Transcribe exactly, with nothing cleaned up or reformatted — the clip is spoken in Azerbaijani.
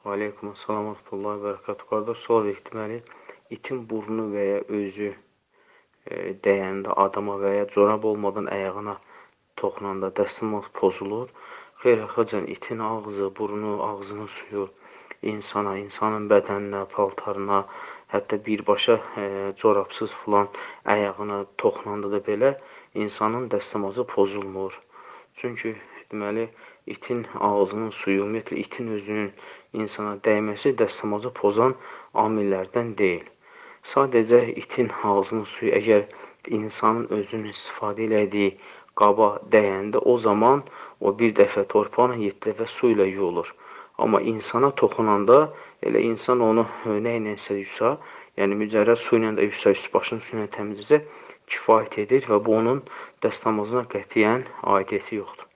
Aleykum salam və rahmetullahi və bərəkatuhu. Qardaş, sual verir. Deməli, itin burnu və ya özü e, dəyəndə adama və ya corab olmadan ayağına toxunanda dəstəmaz pozulur. Xeyr, xacan, itin ağzı, burnu, ağzının suyu insana, insanın bədəninə, paltarına, hətta birbaşa e, corabsız filan ayağına toxunanda da belə insanın dəstəmazı pozulmur. Çünki deməli, itin ağzının suyu, ümumiyyətlə itin özünün insana dəyməsi dəstəmazı pozan amillərdən deyil. Sadəcə itin ağzının suyu əgər insanın özünün istifadə elədiyi qaba dəyəndə, o zaman o bir dəfə torpaqla, yeddi dəfə su ilə yuyulur. Amma insana toxunanda elə insan onu nə ilə yusa, yəni mücərrəd su ilə də yusa, üst başını su ilə təmizləsə kifayət edir və bu onun dəstəmazına qətiyyən aidiyyəti yoxdur.